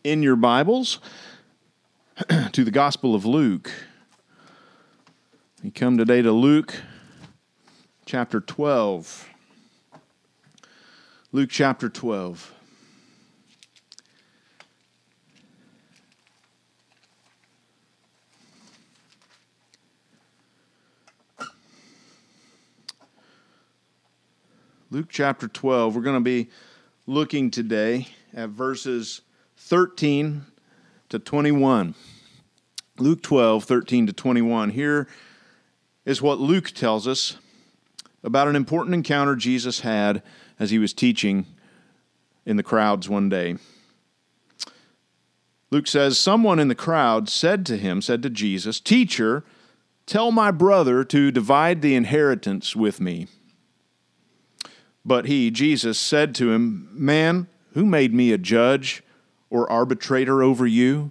in your Bibles to the Gospel of Luke. We come today to Luke chapter 12. Luke chapter 12. Luke chapter 12, we're going to be looking today at verses 13 to 21. Luke 12, 13 to 21. Here is what Luke tells us about an important encounter Jesus had as he was teaching in the crowds one day. Luke says, someone in the crowd said to Jesus, "Teacher, tell my brother to divide the inheritance with me." But he, Jesus, said to him, "Man, who made me a judge or arbitrator over you?"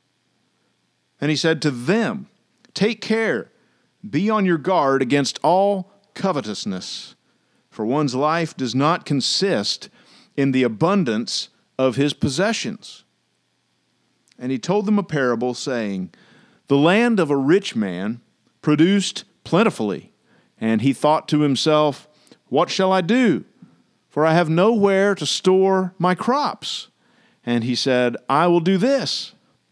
And he said to them, "Take care, be on your guard against all covetousness, for one's life does not consist in the abundance of his possessions." And he told them a parable, saying, "The land of a rich man produced plentifully, and he thought to himself, 'What shall I do? For I have nowhere to store my crops.' And he said, 'I will do this.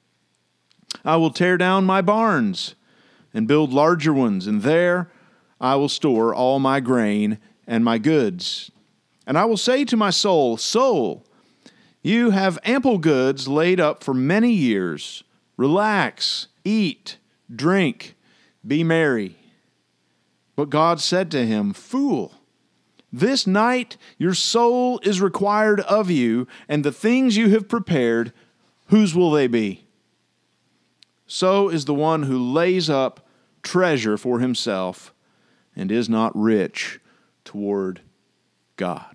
I will tear down my barns and build larger ones, and there I will store all my grain and my goods. And I will say to my soul, Soul, you have ample goods laid up for many years. Relax, eat, drink, be merry.' But God said to him, 'Fool, this night your soul is required of you, and the things you have prepared, whose will they be? So is the one who lays up treasure for himself and is not rich toward God.'"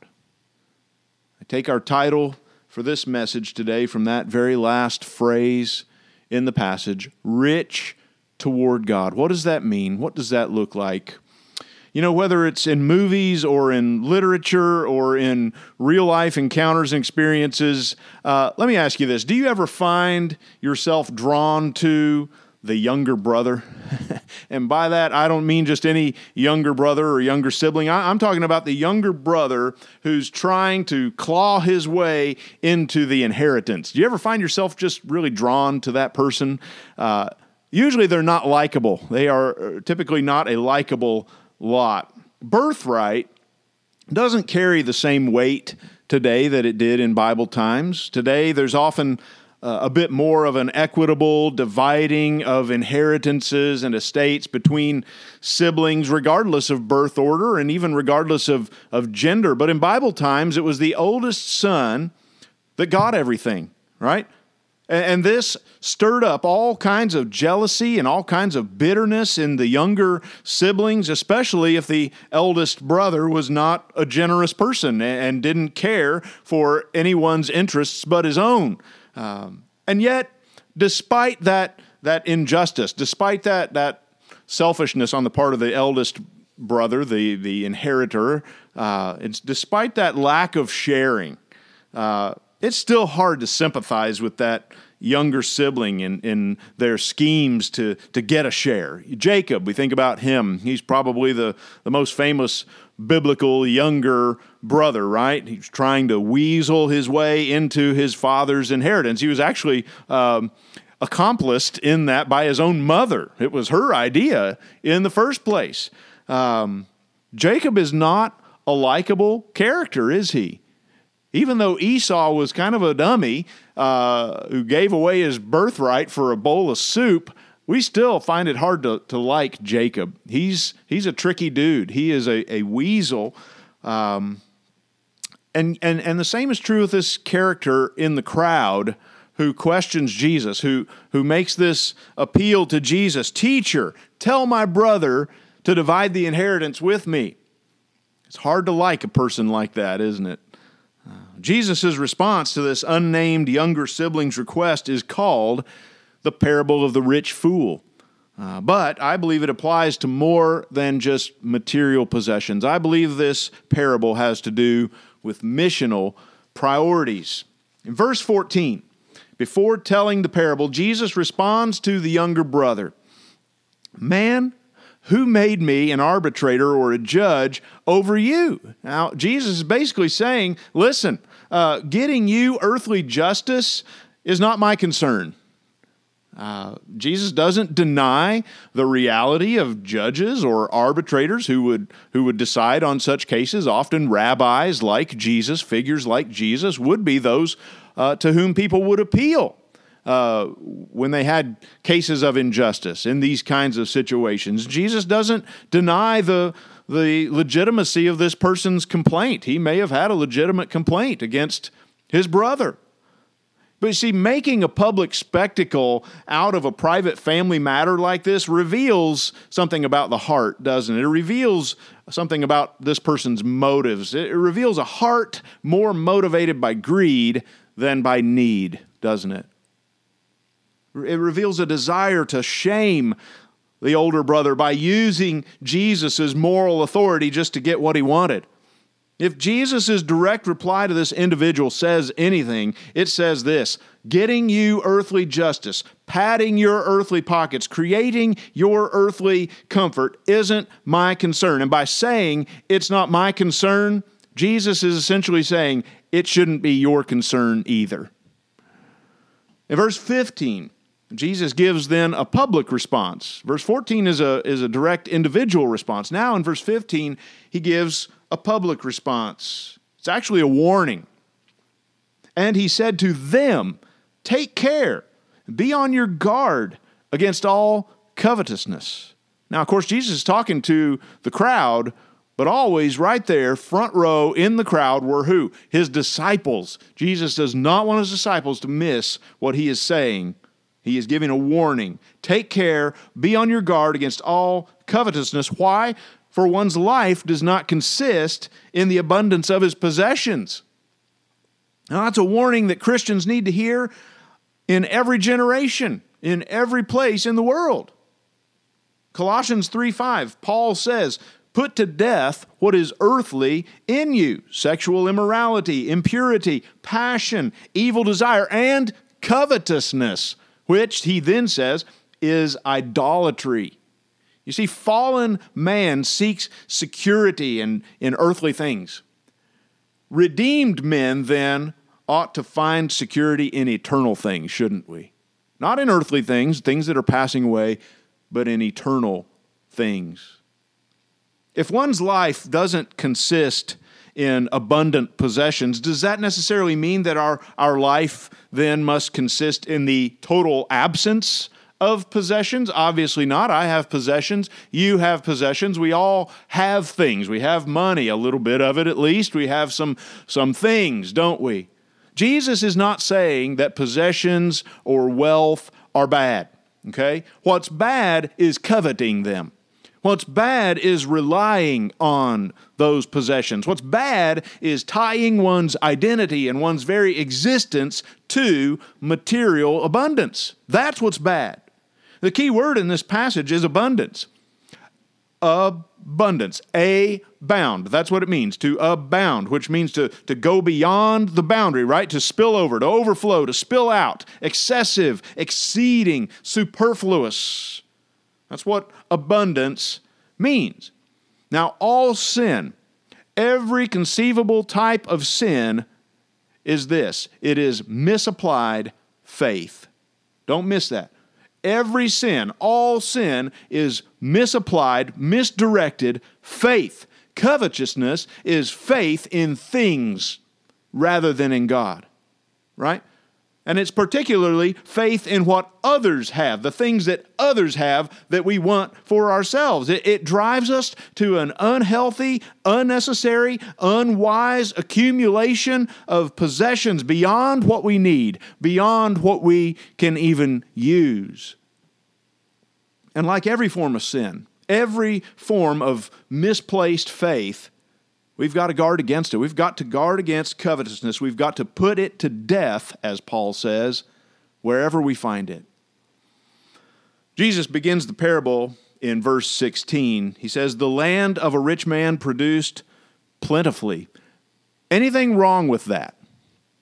I take our title for this message today from that very last phrase in the passage, rich toward God. What does that mean? What does that look like? You know, whether it's in movies or in literature or in real-life encounters and experiences, let me ask you this. Do you ever find yourself drawn to the younger brother? And by that, I don't mean just any younger brother or younger sibling. I'm talking about the younger brother who's trying to claw his way into the inheritance. Do you ever find yourself just really drawn to that person? Usually they're not likable. They are typically not a likable lot. Birthright doesn't carry the same weight today that it did in Bible times. Today, there's often a bit more of an equitable dividing of inheritances and estates between siblings, regardless of birth order and even regardless of gender. But in Bible times, it was the oldest son that got everything, right? And this stirred up all kinds of jealousy and all kinds of bitterness in the younger siblings, especially if the eldest brother was not a generous person and didn't care for anyone's interests but his own. And yet, despite that injustice, despite that selfishness on the part of the eldest brother, the inheritor, despite that lack of sharing, it's still hard to sympathize with that younger sibling in their schemes to get a share. Jacob, we think about him. He's probably the most famous biblical younger brother, right? He's trying to weasel his way into his father's inheritance. He was actually accomplished in that by his own mother. It was her idea in the first place. Jacob is not a likable character, is he? Even though Esau was kind of a dummy who gave away his birthright for a bowl of soup, we still find it hard to like Jacob. He's a tricky dude. He is a weasel. And the same is true with this character in the crowd who questions Jesus, who makes this appeal to Jesus. "Teacher, tell my brother to divide the inheritance with me." It's hard to like a person like that, isn't it? Jesus' response to this unnamed younger sibling's request is called the parable of the rich fool. But I believe it applies to more than just material possessions. I believe this parable has to do with missional priorities. In verse 14, before telling the parable, Jesus responds to the younger brother, "Man, who made me an arbitrator or a judge over you?" Now, Jesus is basically saying, listen, getting you earthly justice is not my concern. Jesus doesn't deny the reality of judges or arbitrators who would decide on such cases. Often rabbis like Jesus, figures like Jesus, would be those to whom people would appeal when they had cases of injustice in these kinds of situations. Jesus doesn't deny the legitimacy of this person's complaint. He may have had a legitimate complaint against his brother. But you see, making a public spectacle out of a private family matter like this reveals something about the heart, doesn't it? It reveals something about this person's motives. It reveals a heart more motivated by greed than by need, doesn't it? It reveals a desire to shame the older brother by using Jesus' moral authority just to get what he wanted. If Jesus' direct reply to this individual says anything, it says this: getting you earthly justice, padding your earthly pockets, creating your earthly comfort isn't my concern. And by saying it's not my concern, Jesus is essentially saying it shouldn't be your concern either. In verse 15, Jesus gives then a public response. Verse 14 is a direct individual response. Now in verse 15, he gives a public response. It's actually a warning. And he said to them, "Take care, be on your guard against all covetousness." Now, of course, Jesus is talking to the crowd, but always right there, front row in the crowd were who? His disciples. Jesus does not want his disciples to miss what he is saying. He is giving a warning. Take care, be on your guard against all covetousness. Why? For one's life does not consist in the abundance of his possessions. Now, that's a warning that Christians need to hear in every generation, in every place in the world. Colossians 3:5, Paul says, "Put to death what is earthly in you: sexual immorality, impurity, passion, evil desire, and covetousness," which, he then says, is idolatry. You see, fallen man seeks security in earthly things. Redeemed men, then, ought to find security in eternal things, shouldn't we? Not in earthly things, things that are passing away, but in eternal things. If one's life doesn't consist in abundant possessions, does that necessarily mean that our life then must consist in the total absence of possessions? Obviously not. I have possessions. You have possessions. We all have things. We have money, a little bit of it at least. We have some things, don't we? Jesus is not saying that possessions or wealth are bad, okay? What's bad is coveting them. What's bad is relying on those possessions. What's bad is tying one's identity and one's very existence to material abundance. That's what's bad. The key word in this passage is abundance. Abundance. Abound. That's what it means, to abound, which means to go beyond the boundary, right? To spill over, to overflow, to spill out. Excessive, exceeding, superfluous. That's what abundance means. Now, all sin, every conceivable type of sin is this: it is misapplied faith. Don't miss that. Every sin, all sin is misapplied, misdirected faith. Covetousness is faith in things rather than in God, right? And it's particularly faith in what others have, the things that others have that we want for ourselves. It drives us to an unhealthy, unnecessary, unwise accumulation of possessions beyond what we need, beyond what we can even use. And like every form of sin, every form of misplaced faith, we've got to guard against it. We've got to guard against covetousness. We've got to put it to death, as Paul says, wherever we find it. Jesus begins the parable in verse 16. He says, "The land of a rich man produced plentifully." Anything wrong with that?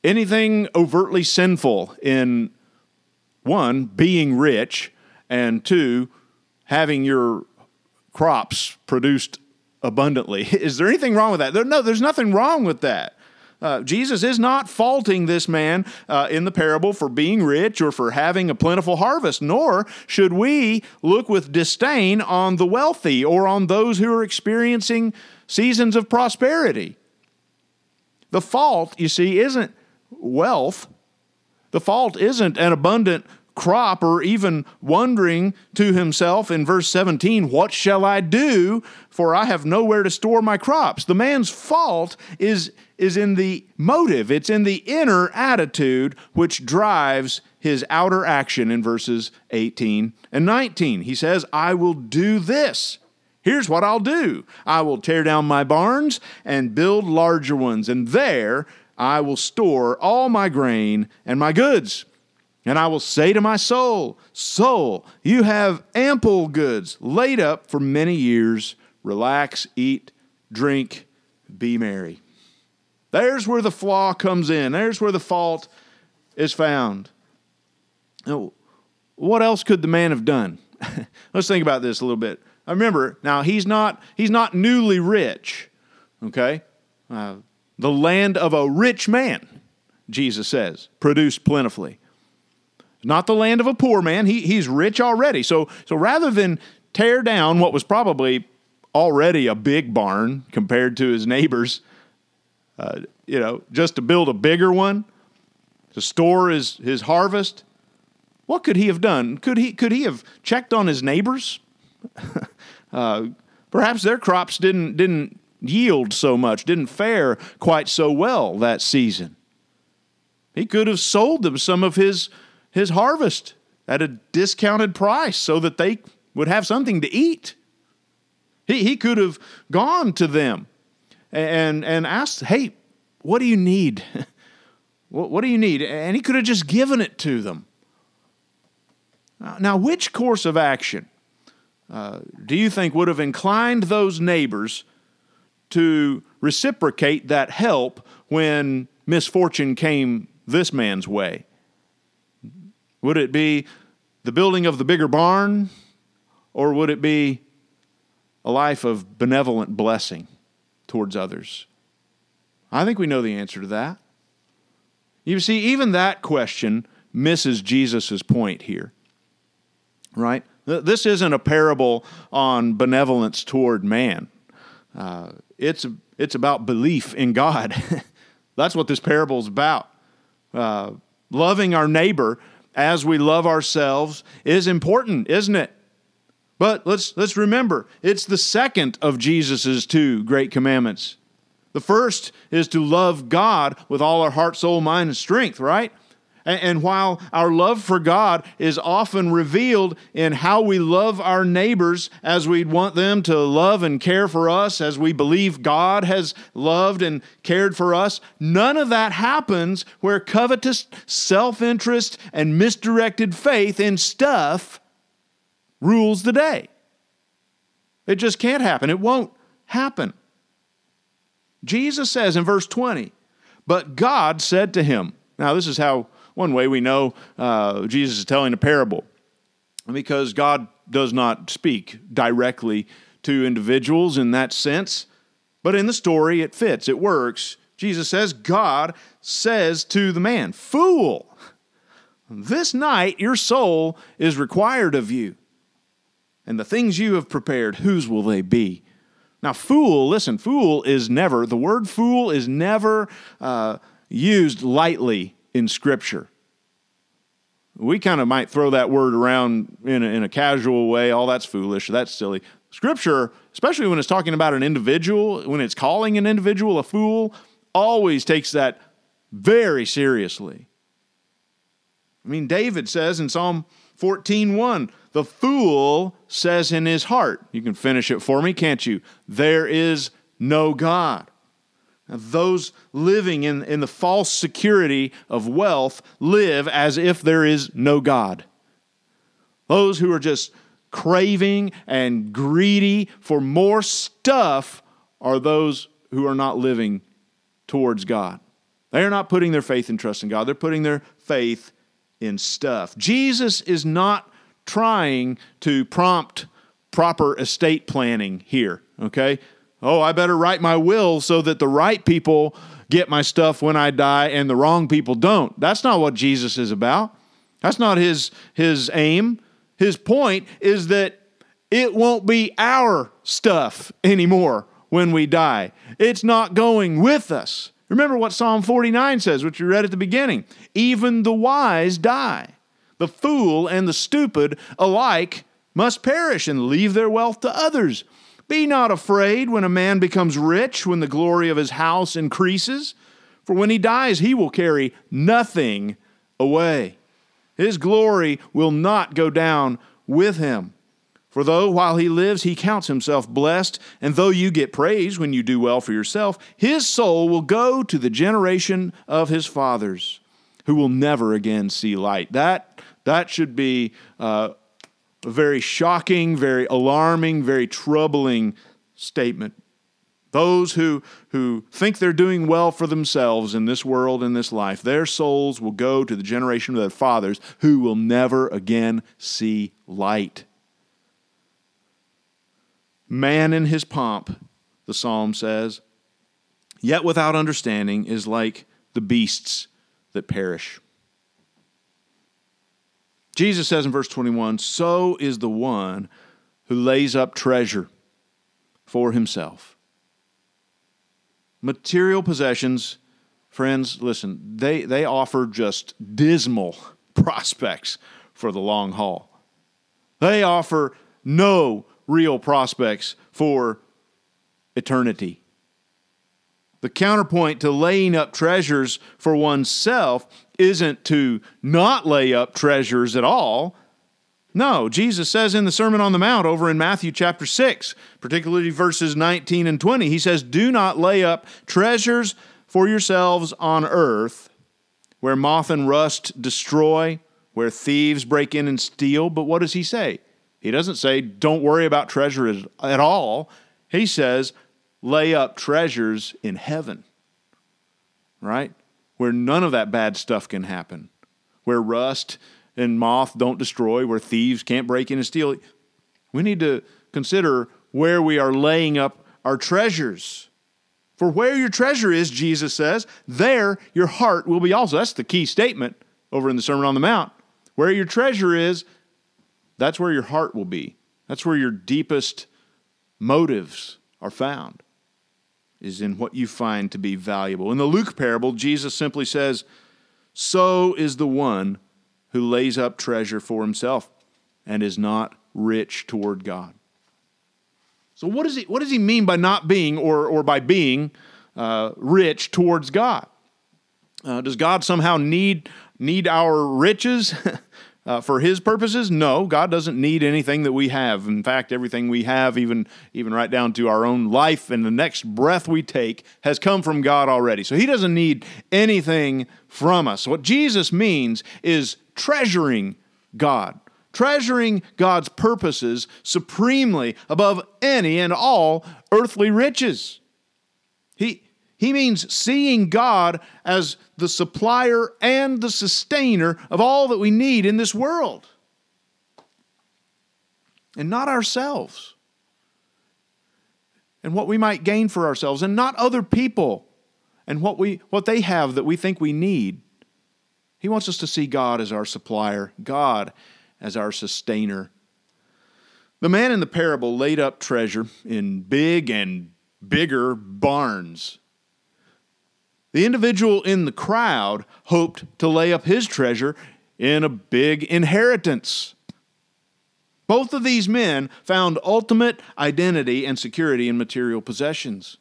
anything overtly sinful in, one, being rich, and two, having your crops produced abundantly. Is there anything wrong with that? No, there's nothing wrong with that. Jesus is not faulting this man in the parable for being rich or for having a plentiful harvest, nor should we look with disdain on the wealthy or on those who are experiencing seasons of prosperity. The fault, you see, isn't wealth. The fault isn't an abundant crop or even wondering to himself in verse 17, what shall I do, for I have nowhere to store my crops. The man's fault is in the motive. It's in the inner attitude which drives his outer action in verses 18 and 19. He says, I will do this. Here's what I'll do. I will tear down my barns and build larger ones, and there I will store all my grain and my goods. And I will say to my soul, soul, you have ample goods laid up for many years. Relax, eat, drink, be merry. There's where the flaw comes in. There's where the fault is found. Now, what else could the man have done? Let's think about this a little bit. I remember, now he's not newly rich, okay? The land of a rich man, Jesus says, produced plentifully. Not the land of a poor man. He's rich already. So rather than tear down what was probably already a big barn compared to his neighbors, just to build a bigger one, to store his harvest, what could he have done? Could he have checked on his neighbors? Perhaps their crops didn't yield so much, didn't fare quite so well that season. He could have sold them some of his harvest at a discounted price so that they would have something to eat. He could have gone to them and asked, hey, what do you need? What do you need? And he could have just given it to them. Now, which course of action do you think would have inclined those neighbors to reciprocate that help when misfortune came this man's way? Would it be the building of the bigger barn, or would it be a life of benevolent blessing towards others? I think we know the answer to that. You see, even that question misses Jesus' point here, right? This isn't a parable on benevolence toward man. It's about belief in God. That's what this parable is about. Loving our neighbor as we love ourselves is important, isn't it? But let's remember, it's the second of Jesus' two great commandments. The first is to love God with all our heart, soul, mind, and strength, right? And while our love for God is often revealed in how we love our neighbors as we'd want them to love and care for us, as we believe God has loved and cared for us, none of that happens where covetous self-interest and misdirected faith in stuff rules the day. It just can't happen. It won't happen. Jesus says in verse 20, but God said to him, now this is how one way we know Jesus is telling a parable, because God does not speak directly to individuals in that sense, but in the story it fits, it works. Jesus says, God says to the man, fool, this night your soul is required of you, and the things you have prepared, whose will they be? Now, fool, listen, the word fool is never used lightly in Scripture. We kind of might throw that word around in a casual way. Oh, that's foolish. That's silly. Scripture, especially when it's talking about an individual, when it's calling an individual a fool, always takes that very seriously. I mean, David says in Psalm 14:1, the fool says in his heart, you can finish it for me, can't you? There is no God. Now, those living in the false security of wealth live as if there is no God. Those who are just craving and greedy for more stuff are those who are not living towards God. They are not putting their faith and trust in God. They're putting their faith in stuff. Jesus is not trying to prompt proper estate planning here, okay? Oh, I better write my will so that the right people get my stuff when I die and the wrong people don't. That's not what Jesus is about. That's not his aim. His point is that it won't be our stuff anymore when we die. It's not going with us. Remember what Psalm 49 says, which we read at the beginning. Even the wise die. The fool and the stupid alike must perish and leave their wealth to others. Be not afraid when a man becomes rich, when the glory of his house increases. For when he dies, he will carry nothing away. His glory will not go down with him. For though while he lives he counts himself blessed, and though you get praise when you do well for yourself, his soul will go to the generation of his fathers, who will never again see light. That should be a very shocking, very alarming, very troubling statement. Those who think they're doing well for themselves in this world, in this life, their souls will go to the generation of their fathers, who will never again see light. Man in his pomp, the psalm says, yet without understanding is like the beasts that perish. Jesus says in verse 21, so is the one who lays up treasure for himself. Material possessions, friends, listen, they offer just dismal prospects for the long haul. They offer no real prospects for eternity. The counterpoint to laying up treasures for oneself isn't to not lay up treasures at all. No, Jesus says in the Sermon on the Mount over in Matthew chapter 6, particularly verses 19 and 20, he says, do not lay up treasures for yourselves on earth, where moth and rust destroy, where thieves break in and steal. But what does he say? He doesn't say, don't worry about treasure at all. He says, lay up treasures in heaven, right? Where none of that bad stuff can happen, where rust and moth don't destroy, where thieves can't break in and steal. We need to consider where we are laying up our treasures. For where your treasure is, Jesus says, there your heart will be also. That's the key statement over in the Sermon on the Mount. Where your treasure is, that's where your heart will be. That's where your deepest motives are found, is in what you find to be valuable. In the Luke parable, Jesus simply says, so is the one who lays up treasure for himself and is not rich toward God. So what does he mean by not being or by being rich towards God? Does God somehow need our riches for his purposes? No, God doesn't need anything that we have. In fact, everything we have, even right down to our own life and the next breath we take, has come from God already. So he doesn't need anything from us. What Jesus means is treasuring God. Treasuring God's purposes supremely above any and all earthly riches. He means seeing God as the supplier and the sustainer of all that we need in this world, and not ourselves, and what we might gain for ourselves, and not other people and what they have that we think we need. He wants us to see God as our supplier, God as our sustainer. The man in the parable laid up treasure in big and bigger barns. The individual in the crowd hoped to lay up his treasure in a big inheritance. Both of these men found ultimate identity and security in material possessions.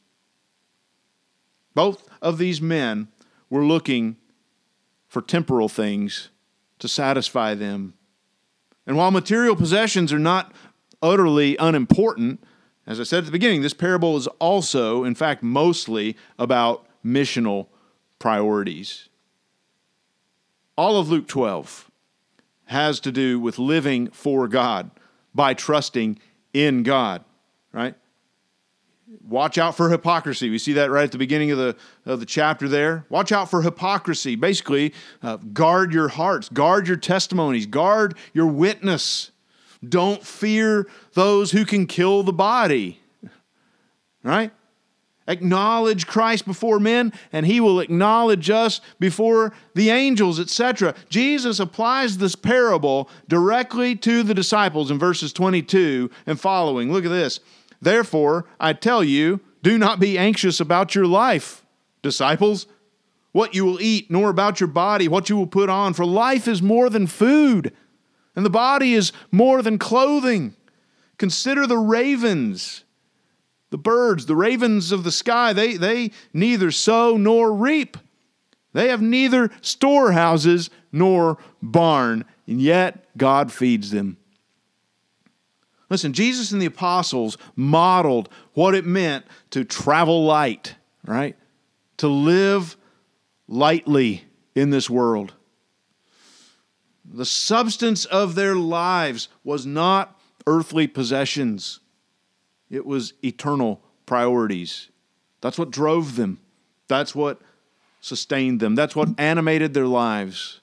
Both of these men were looking for temporal things to satisfy them. And while material possessions are not utterly unimportant, as I said at the beginning, this parable is also, in fact, mostly about missional priorities. All of Luke 12 has to do with living for God by trusting in God, right? Watch out for hypocrisy. We see that right at the beginning of the chapter there. Watch out for hypocrisy. Basically, guard your hearts, guard your testimonies, guard your witness. Don't fear those who can kill the body. Right? Acknowledge Christ before men, and He will acknowledge us before the angels, etc. Jesus applies this parable directly to the disciples in verses 22 and following. Look at this. Therefore, I tell you, do not be anxious about your life, disciples, what you will eat, nor about your body, what you will put on. For life is more than food, and the body is more than clothing. Consider the ravens, the birds, the ravens of the sky. They neither sow nor reap. They have neither storehouses nor barn, and yet God feeds them. Listen, Jesus and the apostles modeled what it meant to travel light, right? To live lightly in this world. The substance of their lives was not earthly possessions. It was eternal priorities. That's what drove them. That's what sustained them. That's what animated their lives.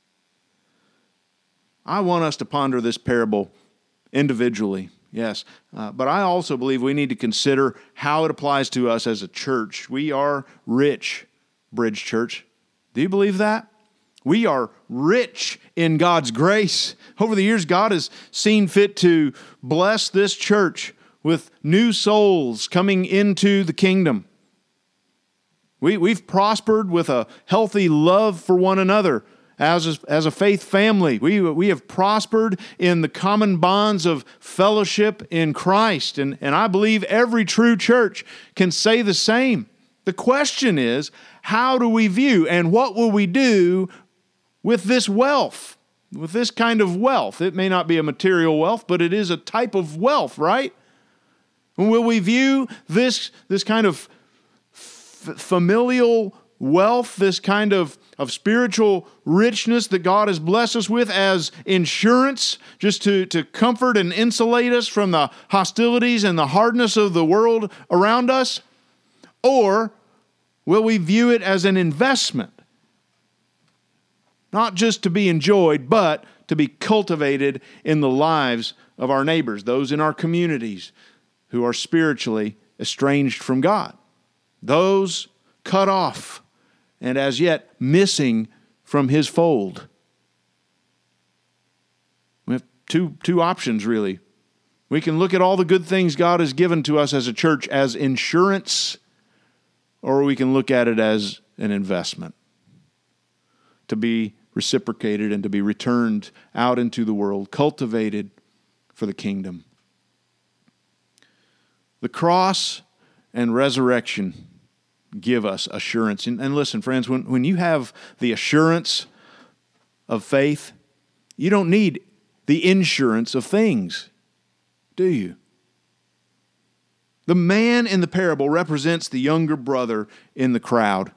I want us to ponder this parable individually, yes. But I also believe we need to consider how it applies to us as a church. We are rich, Bridge Church. Do you believe that? We are rich in God's grace. Over the years, God has seen fit to bless this church with new souls coming into the kingdom. We've prospered with a healthy love for one another. As a faith family, we have prospered in the common bonds of fellowship in Christ. And I believe every true church can say the same. The question is, how do we view and what will we do with this wealth, with this kind of wealth? It may not be a material wealth, but it is a type of wealth, right? And will we view this kind of familial wealth, this kind of spiritual richness that God has blessed us with as insurance, just to comfort and insulate us from the hostilities and the hardness of the world around us? Or will we view it as an investment? Not just to be enjoyed, but to be cultivated in the lives of our neighbors, those in our communities who are spiritually estranged from God, those cut off and as yet missing from His fold. We have two options, really. We can look at all the good things God has given to us as a church as insurance, or we can look at it as an investment to be reciprocated and to be returned out into the world, cultivated for the kingdom. The cross and resurrection give us assurance. And listen, friends, when you have the assurance of faith, you don't need the insurance of things, do you? The man in the parable represents the younger brother in the crowd.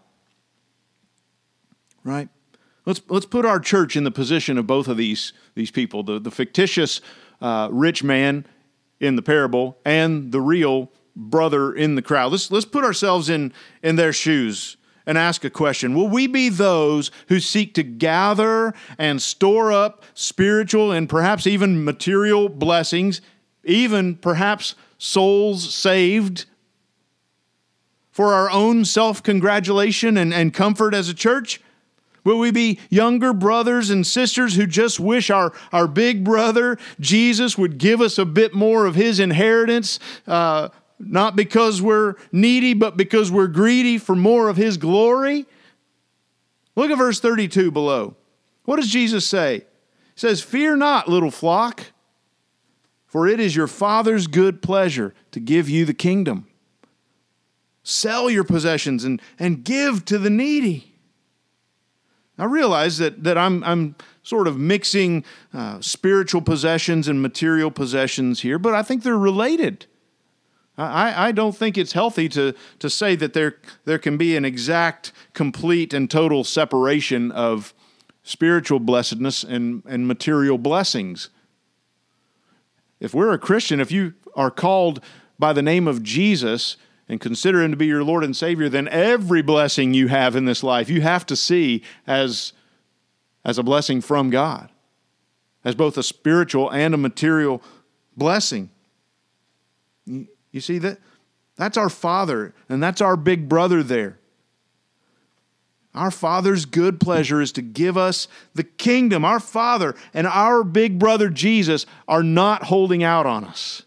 Right? Let's put our church in the position of both of these people, the fictitious rich man in the parable and the real brother in the crowd. Let's put ourselves in their shoes and ask a question. Will we be those who seek to gather and store up spiritual and perhaps even material blessings, even perhaps souls saved, for our own self-congratulation and comfort as a church? Will we be younger brothers and sisters who just wish our big brother, Jesus, would give us a bit more of His inheritance, not because we're needy, but because we're greedy for more of His glory? Look at verse 32 below. What does Jesus say? He says, "Fear not, little flock, for it is your Father's good pleasure to give you the kingdom. Sell your possessions and give to the needy." I realize that I'm sort of mixing spiritual possessions and material possessions here, but I think they're related. I don't think it's healthy to say that there can be an exact, complete, and total separation of spiritual blessedness and material blessings. If we're a Christian, if you are called by the name of Jesus and consider Him to be your Lord and Savior, then every blessing you have in this life, you have to see as a blessing from God, as both a spiritual and a material blessing. You see, that's our Father, and that's our big brother there. Our Father's good pleasure is to give us the kingdom. Our Father and our big brother Jesus are not holding out on us.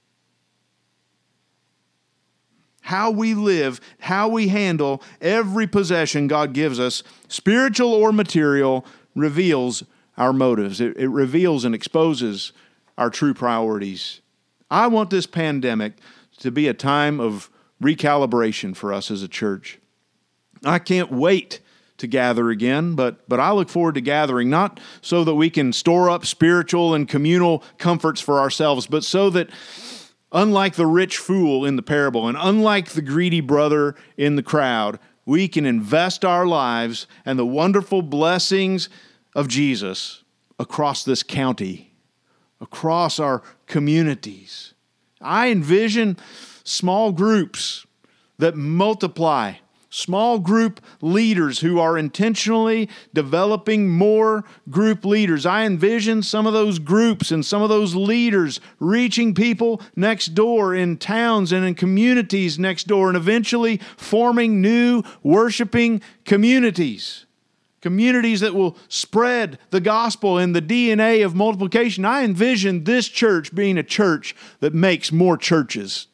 How we live, how we handle every possession God gives us, spiritual or material, reveals our motives. It reveals and exposes our true priorities. I want this pandemic to be a time of recalibration for us as a church. I can't wait to gather again, but I look forward to gathering, not so that we can store up spiritual and communal comforts for ourselves, but so that, unlike the rich fool in the parable and unlike the greedy brother in the crowd, we can invest our lives and the wonderful blessings of Jesus across this county, across our communities. I envision small groups that multiply, small group leaders who are intentionally developing more group leaders. I envision some of those groups and some of those leaders reaching people next door in towns and in communities next door, and eventually forming new worshiping communities. Communities that will spread the gospel and the DNA of multiplication. I envision this church being a church that makes more churches.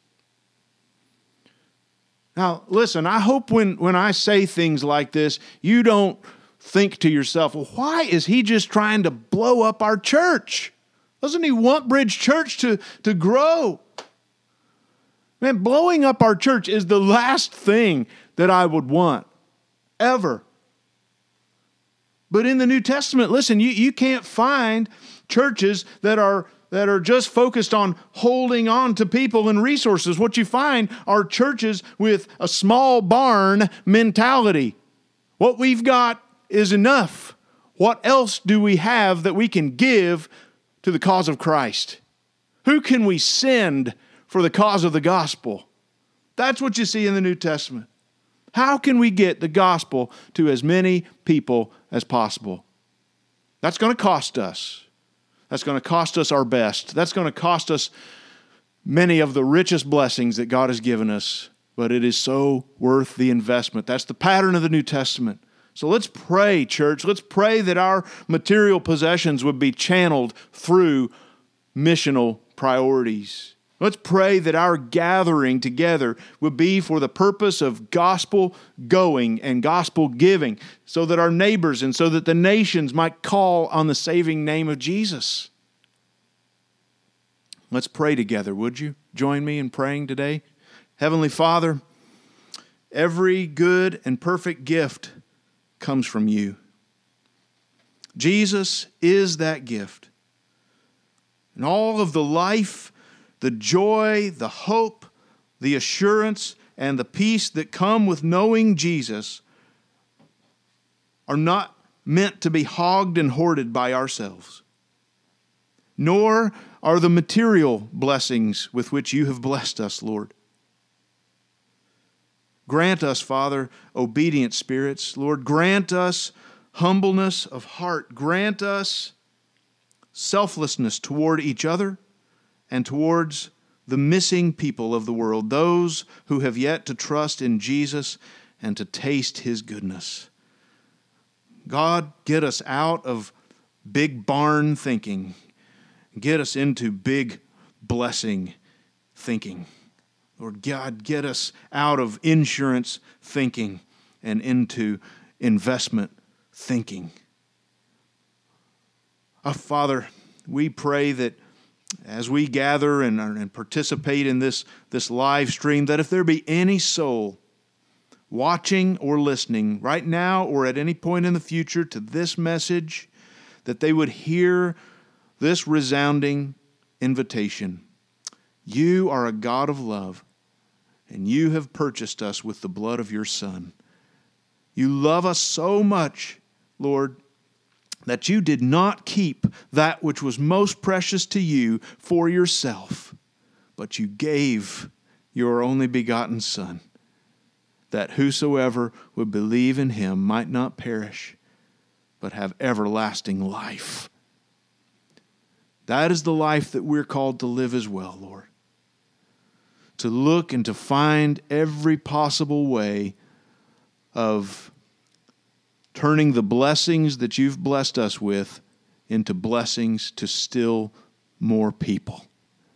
Now, listen, I hope when I say things like this, you don't think to yourself, well, why is he just trying to blow up our church? Doesn't he want Bridge Church to grow? Man, blowing up our church is the last thing that I would want, ever. But in the New Testament, listen, you can't find churches that are just focused on holding on to people and resources. What you find are churches with a small barn mentality. What we've got is enough. What else do we have that we can give to the cause of Christ? Who can we send for the cause of the gospel? That's what you see in the New Testament. How can we get the gospel to as many people as possible? That's going to cost us. That's going to cost us our best. That's going to cost us many of the richest blessings that God has given us, but it is so worth the investment. That's the pattern of the New Testament. So let's pray, church. Let's pray that our material possessions would be channeled through missional priorities. Let's pray that our gathering together would be for the purpose of gospel going and gospel giving, so that our neighbors and so that the nations might call on the saving name of Jesus. Let's pray together, would you? Join me in praying today. Heavenly Father, every good and perfect gift comes from you. Jesus is that gift. And all of the life, the joy, the hope, the assurance, and the peace that come with knowing Jesus are not meant to be hogged and hoarded by ourselves. Nor are the material blessings with which you have blessed us, Lord. Grant us, Father, obedient spirits. Lord, grant us humbleness of heart. Grant us selflessness toward each other and towards the missing people of the world, those who have yet to trust in Jesus and to taste His goodness. God, get us out of big barn thinking. Get us into big blessing thinking. Lord God, get us out of insurance thinking and into investment thinking. Father, we pray that as we gather and participate in this live stream, that if there be any soul watching or listening right now or at any point in the future to this message, that they would hear this resounding invitation. You are a God of love, and you have purchased us with the blood of your Son. You love us so much, Lord, that you did not keep that which was most precious to you for yourself, but you gave your only begotten Son, that whosoever would believe in him might not perish, but have everlasting life. That is the life that we're called to live as well, Lord. To look and to find every possible way of turning the blessings that you've blessed us with into blessings to still more people.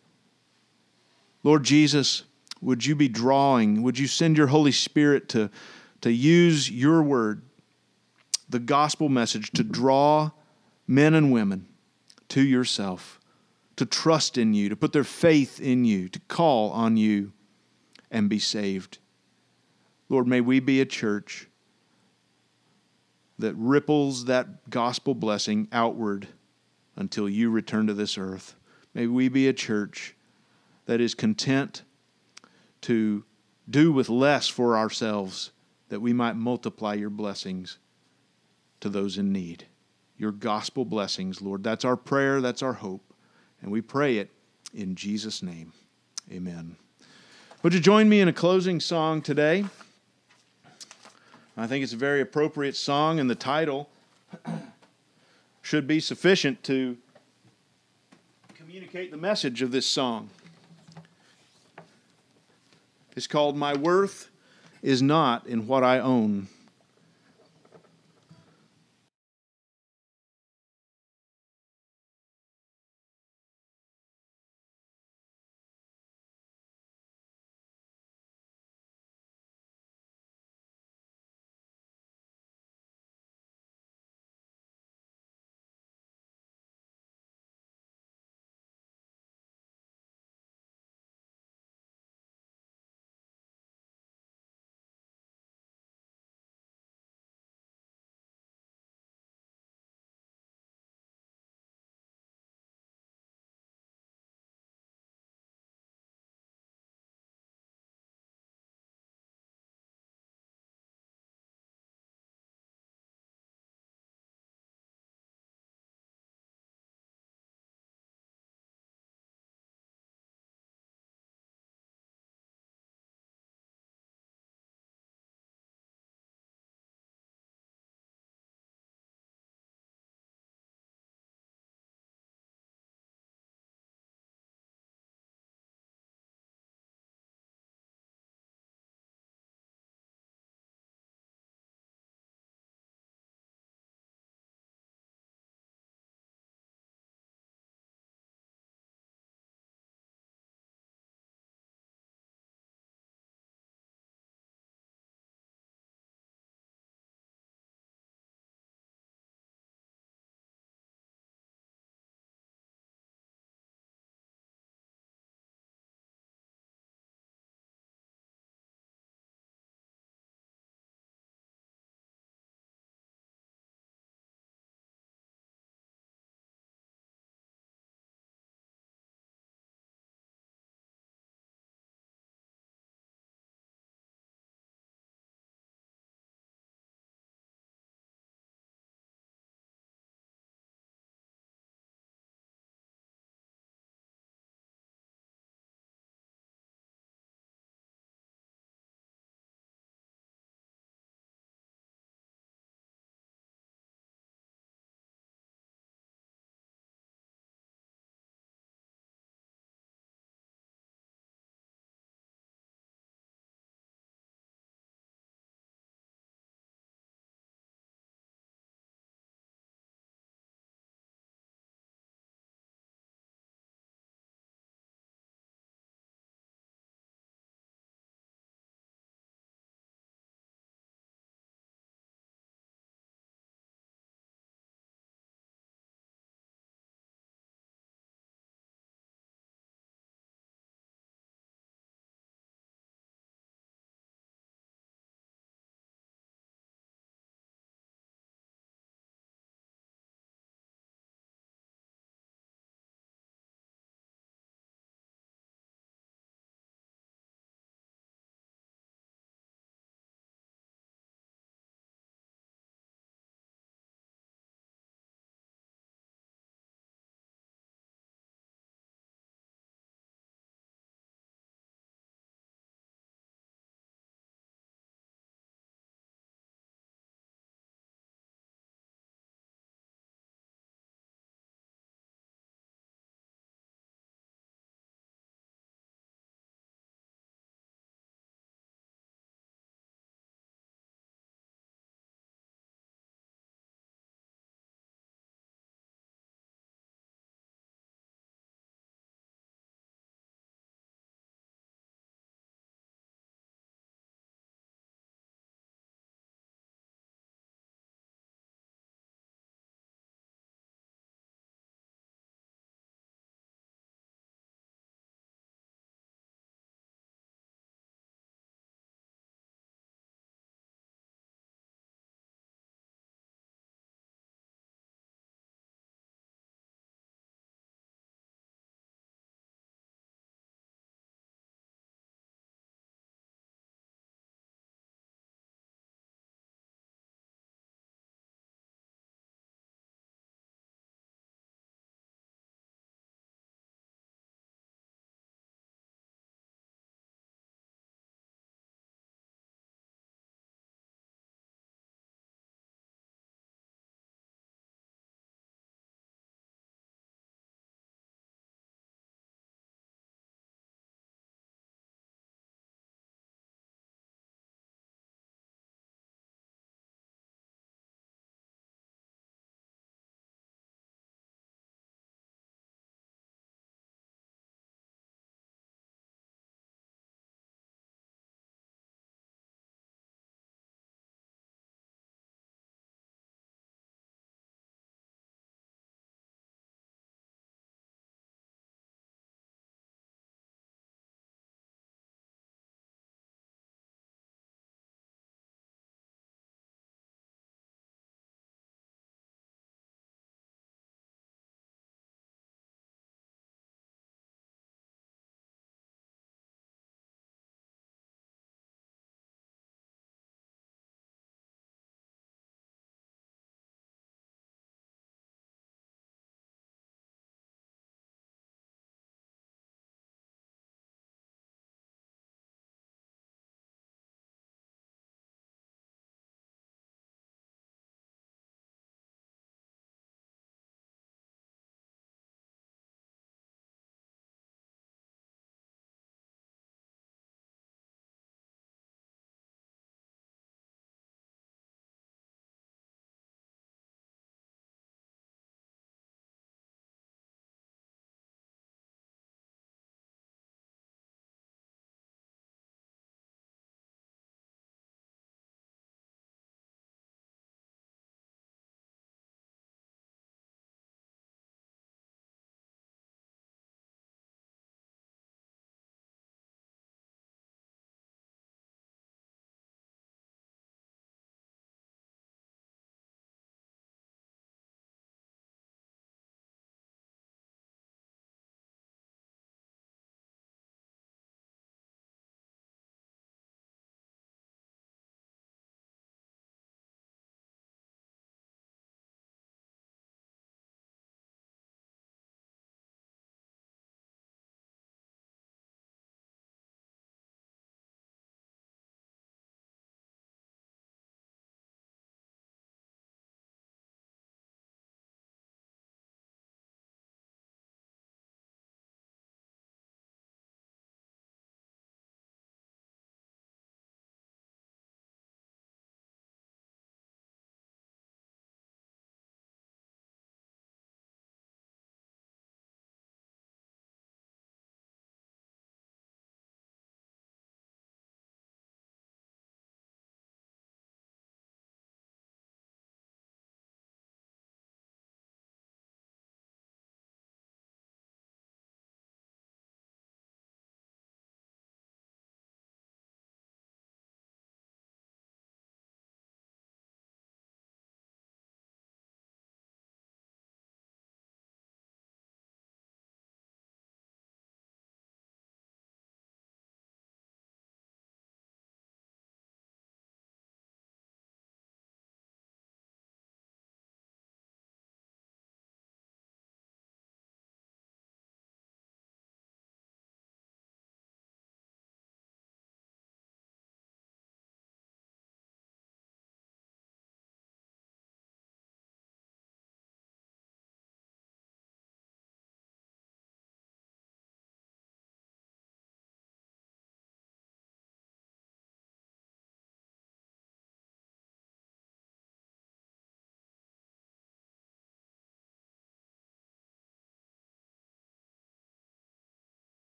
Lord Jesus, would you be drawing, would you send your Holy Spirit to use your word, the gospel message, to draw men and women to yourself, to trust in you, to put their faith in you, to call on you and be saved. Lord, may we be a church that ripples that gospel blessing outward until you return to this earth. May we be a church that is content to do with less for ourselves, that we might multiply your blessings to those in need. Your gospel blessings, Lord. That's our prayer, that's our hope. And we pray it in Jesus' name. Amen. Would you join me in a closing song today? I think it's a very appropriate song, and the title should be sufficient to communicate the message of this song. It's called "My Worth Is Not in What I Own."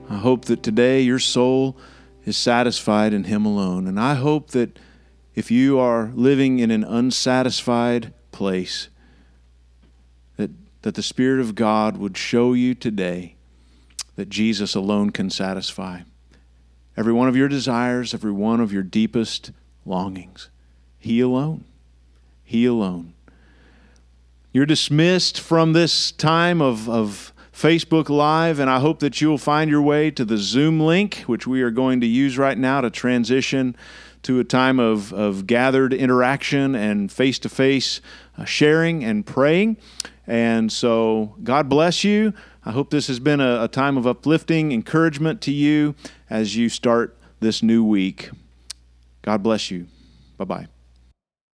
I hope that today your soul is satisfied in Him alone. And I hope that if you are living in an unsatisfied place, that the Spirit of God would show you today that Jesus alone can satisfy every one of your desires, every one of your deepest longings. He alone. He alone. You're dismissed from this time of Facebook Live, and I hope that you'll find your way to the Zoom link, which we are going to use right now to transition to a time of gathered interaction and face-to-face sharing and praying. And so God bless you. I hope this has been a time of uplifting encouragement to you as you start this new week. God bless you. Bye-bye.